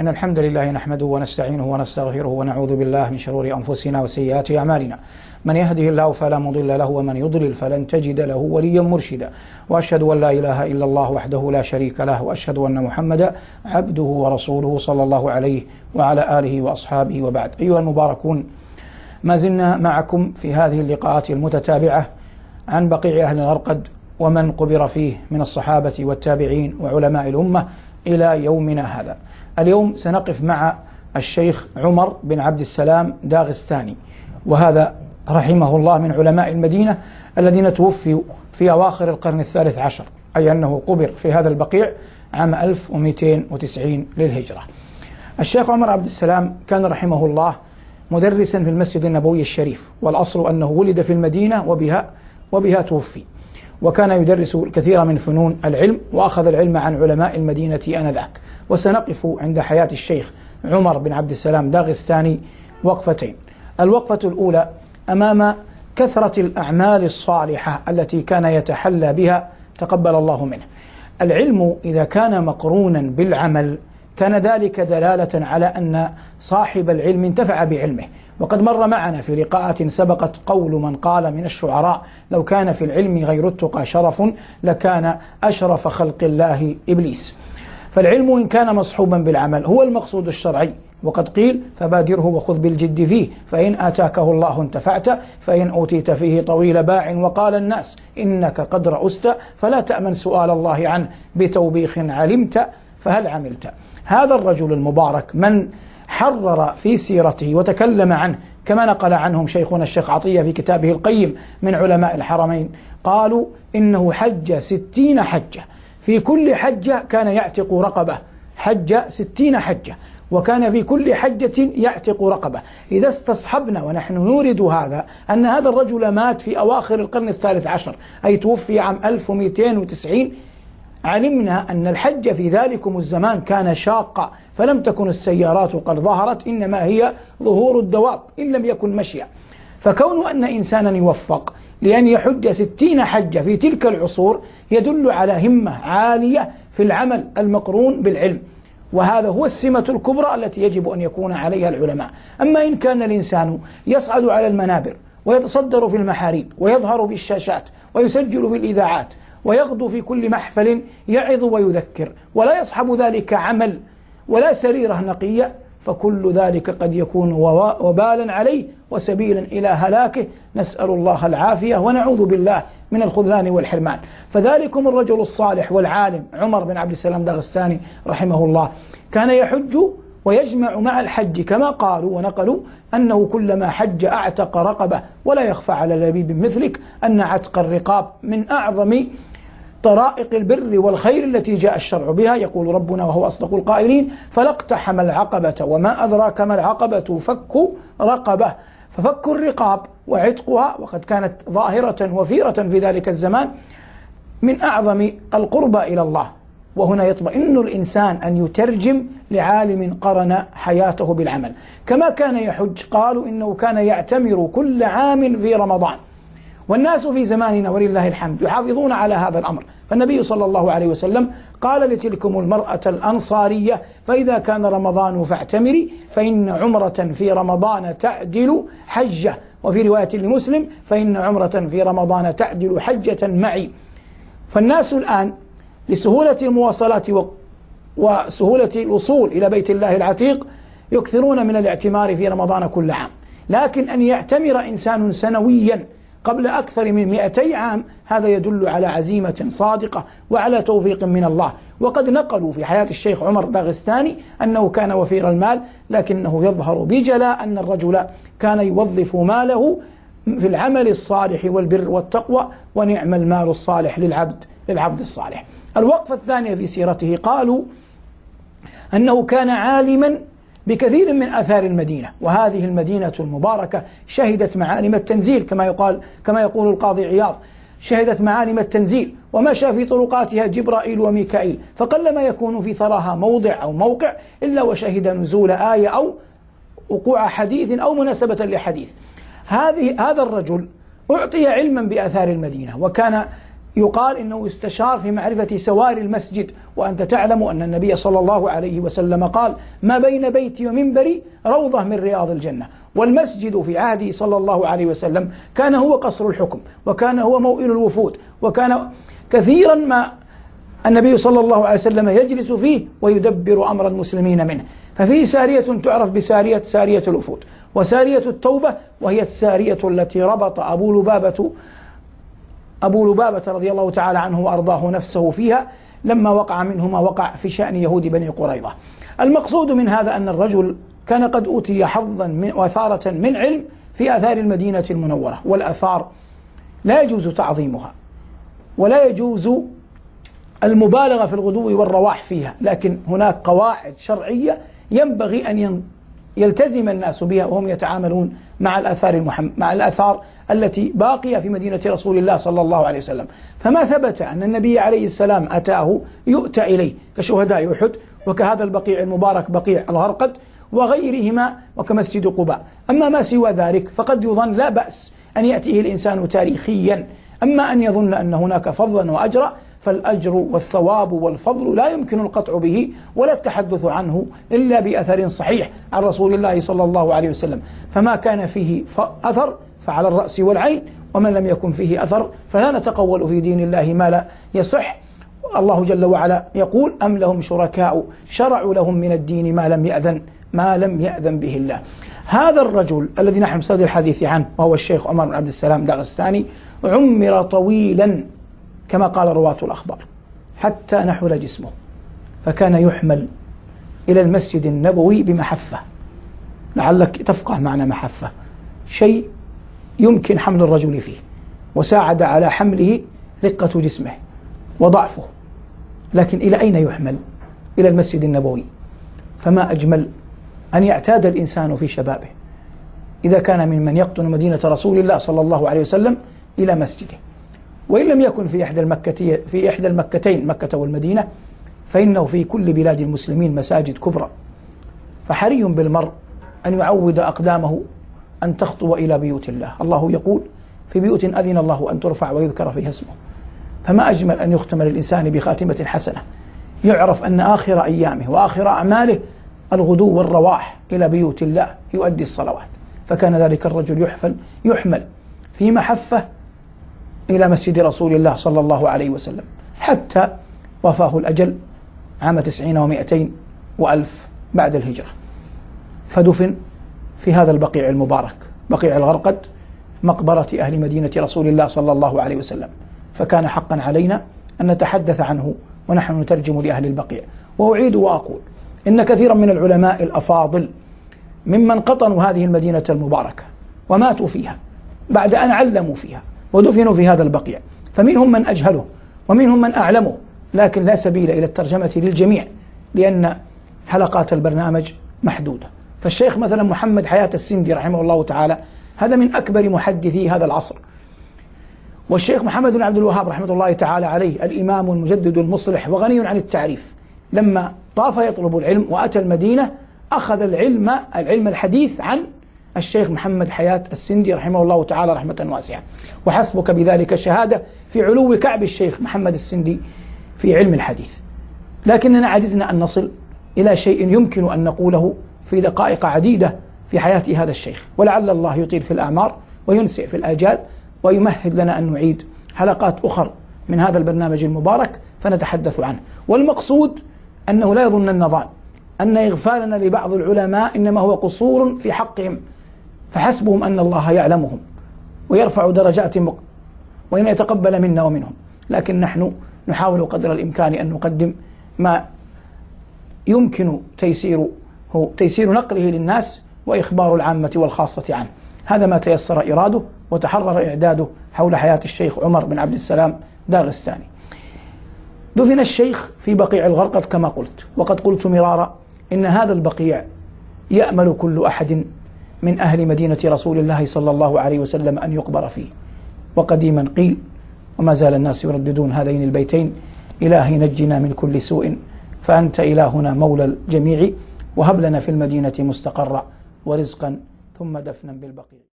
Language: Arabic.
إن الحمد لله نحمده ونستعينه ونستغفره ونعوذ بالله من شرور أنفسنا وسيئات أعمالنا. من يهده الله فلا مضل له ومن يضلل فلن تجد له وليا مرشدا. وأشهد أن لا إله إلا الله وحده لا شريك له، وأشهد أن محمدا عبده ورسوله صلى الله عليه وعلى آله وأصحابه وبعد. أيها المباركون، ما زلنا معكم في هذه اللقاءات المتتابعة عن بقيع أهل الغرقد ومن قبر فيه من الصحابة والتابعين وعلماء الأمة إلى يومنا هذا. اليوم سنقف مع الشيخ عمر بن عبد السلام داغستاني، وهذا رحمه الله من علماء المدينة الذين توفوا في أواخر القرن الثالث عشر، أي أنه قبر في هذا البقيع عام 1290 للهجرة. الشيخ عمر عبد السلام كان رحمه الله مدرسا في المسجد النبوي الشريف، والأصل أنه ولد في المدينة وبها توفي، وكان يدرس الكثير من فنون العلم، وأخذ العلم عن علماء المدينة آنذاك. وسنقف عند حياة الشيخ عمر بن عبد السلام داغستاني وقفتين. الوقفة الأولى أمام كثرة الأعمال الصالحة التي كان يتحلى بها تقبل الله منه. العلم إذا كان مقرونا بالعمل كان ذلك دلالة على أن صاحب العلم انتفع بعلمه. وقد مر معنا في لقاءات سبقت قول من قال من الشعراء: لو كان في العلم غير التقى شرف لكان أشرف خلق الله إبليس. فالعلم إن كان مصحوبا بالعمل هو المقصود الشرعي، وقد قيل: فبادره وخذ بالجد فيه، فإن آتاكه الله انتفعت، فإن أوتيت فيه طويل باع. وقال الناس: إنك قد رأست، فلا تأمن سؤال الله عنه، بتوبيخ علمت فهل عملت. هذا الرجل المبارك من حرر في سيرته وتكلم عنه كما نقل عنهم شيخنا الشيخ عطية في كتابه القيم من علماء الحرمين، قالوا إنه حج 60 حجة، في كل حجة كان يعتق رقبة، حج 60 حجة، وكان في كل حجة يعتق رقبة. إذا استصحبنا ونحن نورد هذا أن هذا الرجل مات في أواخر القرن الثالث عشر، أي توفي عام 1290، علمنا أن الحج في ذلكم الزمان كان شاقا، فلم تكن السيارات قد ظهرت، إنما هي ظهور الدواب إن لم يكن مشيا. فكون أن إنسانا يوفق لأن يحج 60 حجة في تلك العصور يدل على همة عالية في العمل المقرون بالعلم، وهذا هو السمة الكبرى التي يجب أن يكون عليها العلماء. أما إن كان الإنسان يصعد على المنابر ويتصدر في المحاريب ويظهر في الشاشات ويسجل في الإذاعات ويغدو في كل محفل يعظ ويذكر، ولا يصحب ذلك عمل ولا سريرة نقية، فكل ذلك قد يكون وبالا عليه وسبيلا إلى هلاكه. نسأل الله العافية ونعوذ بالله من الخذلان والحرمان. فذلكم الرجل الصالح والعالم عمر بن عبد السلام داغستاني رحمه الله كان يحج ويجمع مع الحج، كما قالوا ونقلوا أنه كلما حج أعتق رقبة. ولا يخفى على لبيب مثلك أن عتق الرقاب من أعظم طرائق البر والخير التي جاء الشرع بها. يقول ربنا وهو أصدق القائلين: فلا اقتحم العقبة وما أدراك ما العقبة فك رقبة. ففك الرقاب وعتقها، وقد كانت ظاهرة وفيرة في ذلك الزمان، من أعظم القربى إلى الله. وهنا يطمئن الإنسان أن يترجم لعالم قرن حياته بالعمل. كما كان يحج، قالوا إنه كان يعتمر كل عام في رمضان، والناس في زماننا ولله الحمد يحافظون على هذا الأمر. فالنبي صلى الله عليه وسلم قال لتلكم المرأة الأنصارية: فإذا كان رمضان فاعتمري، فإن عمرة في رمضان تعدل حجة. وفي رواية لمسلم: فإن عمرة في رمضان تعدل حجة معي. فالناس الآن لسهولة المواصلات وسهولة الوصول إلى بيت الله العتيق يكثرون من الاعتمار في رمضان كل عام، لكن أن يعتمر إنسان سنويا قبل أكثر من 200 عام هذا يدل على عزيمة صادقة وعلى توفيق من الله. وقد نقلوا في حياة الشيخ عمر داغستاني أنه كان وفير المال، لكنه يظهر بجلاء أن الرجل كان يوظف ماله في العمل الصالح والبر والتقوى، ونعم المال الصالح للعبد الصالح. الوقفة الثانية في سيرته قالوا أنه كان عالما بكثير من آثار المدينة، وهذه المدينة المباركة شهدت معالم التنزيل كما يقول القاضي عياض: شهدت معالم التنزيل ومشى في طرقاتها جبرائيل وميكائيل، فقلما يكون في ثراها موضع أو موقع إلا وشهد نزول آية أو وقوع حديث أو مناسبة لحديث. هذا الرجل أعطي علما بآثار المدينة، وكان يقال إنه استشار في معرفة سوار المسجد، وأنت تعلم أن النبي صلى الله عليه وسلم قال: ما بين بيتي ومنبري روضة من رياض الجنة. والمسجد في عهده صلى الله عليه وسلم كان هو قصر الحكم، وكان هو موئل الوفود، وكان كثيرا ما النبي صلى الله عليه وسلم يجلس فيه ويدبر أمر المسلمين منه. ففيه سارية تعرف سارية الوفود، وسارية التوبة، وهي السارية التي ربط أبو لبابة رضي الله تعالى عنه وأرضاه نفسه فيها لما وقع منه ما وقع في شأن يهود بني قريظة. المقصود من هذا أن الرجل كان قد أوتي حظا وثارة من علم في آثار المدينة المنورة، والآثار لا يجوز تعظيمها ولا يجوز المبالغة في الغدو والرواح فيها، لكن هناك قواعد شرعية ينبغي أن يلتزم الناس بها وهم يتعاملون مع الآثار التي باقية في مدينة رسول الله صلى الله عليه وسلم. فما ثبت أن النبي عليه السلام أتاه يؤتى إليه كشهداء أحد، وكهذا البقيع المبارك بقيع الغرقد وغيرهما، وكمسجد قباء. أما ما سوى ذلك فقد يظن لا بأس أن يأتيه الإنسان تاريخيا، أما أن يظن أن هناك فضلا وأجرا، فالأجر والثواب والفضل لا يمكن القطع به ولا التحدث عنه إلا بأثر صحيح عن رسول الله صلى الله عليه وسلم. فما كان فيه أثر فعلى الرأس والعين، ومن لم يكن فيه أثر فلا نتقول في دين الله ما لا يصح. الله جل وعلا يقول: أم لهم شركاء شرعوا لهم من الدين ما لم يأذن به الله. هذا الرجل الذي نحن بصدد الحديث عنه وهو الشيخ عمر بن عبد السلام داغستاني عمر طويلا كما قال رواة الأخبار حتى نحل جسمه، فكان يحمل إلى المسجد النبوي بمحفة. لعلك تفقه معنى محفة، شيء يمكن حمل الرجل فيه، وساعد على حمله رقة جسمه وضعفه. لكن إلى أين يحمل؟ إلى المسجد النبوي. فما أجمل أن يعتاد الإنسان في شبابه إذا كان ممن يقطن مدينة رسول الله صلى الله عليه وسلم إلى مسجده، وإن لم يكن في إحدى المكتين مكة والمدينة، فإنه في كل بلاد المسلمين مساجد كبرى. فحري بالمرء أن يعود أقدامه أن تخطو إلى بيوت الله. الله يقول: في بيوت أذن الله أن ترفع ويذكر فيها اسمه. فما أجمل أن يختم الإنسان بخاتمة حسنة، يعرف أن آخر أيامه وآخر أعماله الغدو والرواح إلى بيوت الله يؤدي الصلوات. فكان ذلك الرجل يحمل في محفة إلى مسجد رسول الله صلى الله عليه وسلم حتى وفاه الأجل عام 90 و200 وألف بعد الهجرة، فدفن في هذا البقيع المبارك بقيع الغرقد، مقبرة أهل مدينة رسول الله صلى الله عليه وسلم. فكان حقا علينا أن نتحدث عنه ونحن نترجم لأهل البقيع. وأعيد وأقول إن كثيرا من العلماء الأفاضل ممن قطنوا هذه المدينة المباركة وماتوا فيها بعد أن علموا فيها ودفنوا في هذا البقيع، فمنهم من أجهله ومنهم من أعلمه، لكن لا سبيل إلى الترجمة للجميع لأن حلقات البرنامج محدودة. فالشيخ مثلا محمد حياة السندي رحمه الله تعالى هذا من أكبر محدثي هذا العصر، والشيخ محمد بن عبد الوهاب رحمه الله تعالى عليه الإمام المجدد المصلح وغني عن التعريف، لما طاف يطلب العلم وأتى المدينة أخذ العلم الحديث عن الشيخ محمد حياة السندي رحمه الله تعالى رحمة واسعة. وحسبك بذلك شهادة في علو كعب الشيخ محمد السندي في علم الحديث. لكننا عجزنا أن نصل إلى شيء يمكن أن نقوله في دقائق عديدة في حياة هذا الشيخ، ولعل الله يطيل في الأعمار وينسع في الآجال ويمهد لنا أن نعيد حلقات أخر من هذا البرنامج المبارك فنتحدث عنه. والمقصود أنه لا يظن النظام أن إغفالنا لبعض العلماء إنما هو قصور في حقهم، فحسبهم أن الله يعلمهم ويرفع درجاتهم وإن يتقبل منا ومنهم. لكن نحن نحاول قدر الإمكان أن نقدم ما يمكن تيسير نقله للناس وإخبار العامة والخاصة عنه. هذا ما تيسر إراده وتحرر إعداده حول حياة الشيخ عمر بن عبد السلام داغستاني. دفن الشيخ في بقيع الغرقد كما قلت، وقد قلت مرارا إن هذا البقيع يأمل كل أحد من أهل مدينة رسول الله صلى الله عليه وسلم أن يقبر فيه. وقديما قيل وما زال الناس يرددون هذين البيتين: إلهي نجنا من كل سوء فأنت إلهنا مولى الجميع، وهب لنا في المدينة مستقرا ورزقا ثم دفنا بالبقيع.